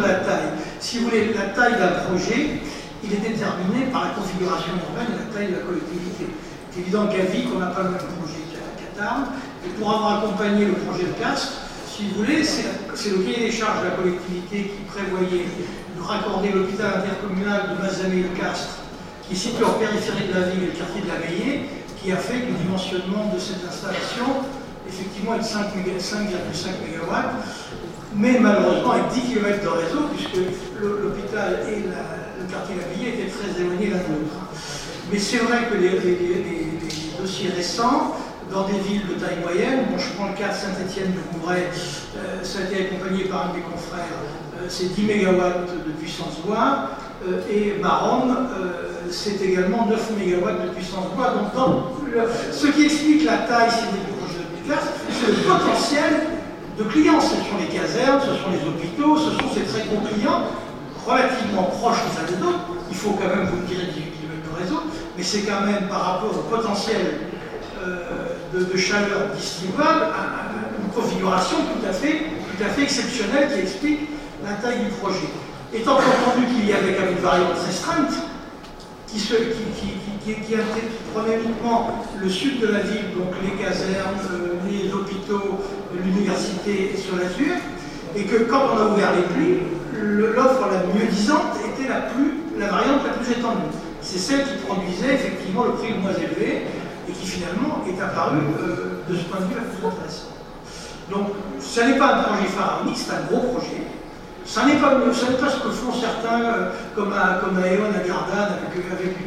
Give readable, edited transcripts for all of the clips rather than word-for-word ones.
la taille. Si vous voulez, la taille d'un projet, il est déterminé par la configuration urbaine et la taille de la collectivité. C'est évident qu'à Vic, on n'a pas le même projet qu'à Tarbes. Et pour avoir accompagné le projet de Castres, si vous voulez, c'est le cahier des charges de la collectivité qui prévoyait de raccorder l'hôpital intercommunal de Mazamet-le-Castres, qui est situé en périphérie de la ville et le quartier de la Veillée, qui a fait que le dimensionnement de cette installation, effectivement, est de 5,5 MW, mais malheureusement avec 10 km de réseau, puisque l'hôpital et le quartier de la Veillée étaient très éloignés l'un de l'autre. Mais c'est vrai que les dossiers récents, dans des villes de taille moyenne, bon, je prends le cas de Saint-Étienne-du-Rouvray, ça a été accompagné par un de mes confrères, c'est 10 MW de puissance bois, et Maromme, c'est également 9 MW de puissance bois. Donc, ce qui explique la taille, si vous voulez, du projet de classe, c'est le potentiel de clients. Ce sont les casernes, ce sont les hôpitaux, ce sont ces très gros clients, relativement proches les uns des autres. Il faut quand même, vous me direz, 18 km de réseau, mais c'est quand même par rapport au potentiel de chaleur distribuable, une configuration tout à fait exceptionnelle qui explique la taille du projet. Étant entendu qu'il y avait quand même une variante restreinte qui prenait uniquement le sud de la ville, donc les casernes, les hôpitaux, l'université sur l'Azur, et que quand on a ouvert les plis, l'offre la mieux disante était la variante la plus étendue. C'est celle qui produisait effectivement le prix le moins élevé, et qui finalement est apparu de ce point de vue la plus intéressante. Donc, ce n'est pas un projet pharaonique, c'est un gros projet. Ce n'est pas ce que font certains, comme à Eon, à Gardanne, avec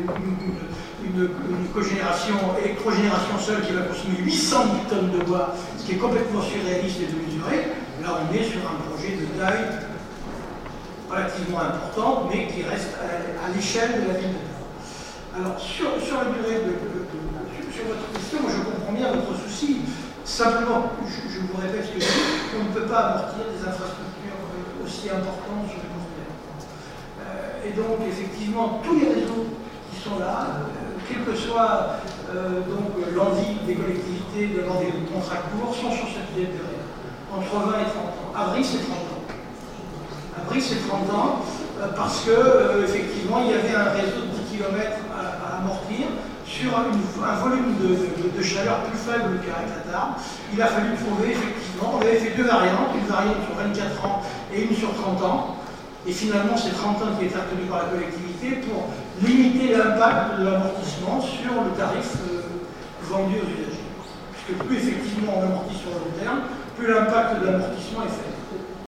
une électrogénération seule qui va consommer 800 000 tonnes de bois, ce qui est complètement surréaliste et démesuré. Là, on est sur un projet de taille relativement importante, mais qui reste à l'échelle de la ville de Tarbes. Alors, sur la durée sur votre question, moi je comprends bien votre souci. Simplement, je vous répète ce que je dis, on ne peut pas amortir des infrastructures aussi importantes sur le court terme. Et donc, effectivement, tous les réseaux qui sont là, quelle que soit l'envie des collectivités, devant des contrats courts, sont sur cette durée, entre 20 et 30 ans. À Brive, c'est 30 ans. À Brive, c'est 30 ans, parce que, effectivement, il y avait un réseau de 10 km à amortir sur un volume de chaleur plus faible qu'à Tarbes. Il a fallu trouver, effectivement, on avait fait deux variantes, une variante sur 24 ans et une sur 30 ans. Et finalement, c'est 30 ans qui est retenu par la collectivité pour limiter l'impact de l'amortissement sur le tarif vendu aux usagers. Puisque plus effectivement on amortit sur le long terme, plus l'impact de l'amortissement est faible.